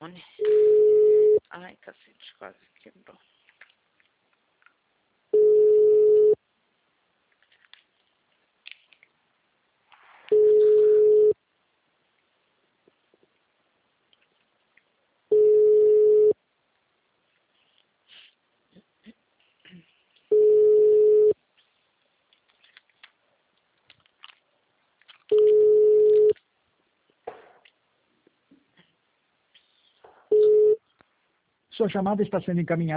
telefone. Ai, cacete, quase quebrou. Sua chamada está sendo encaminhada.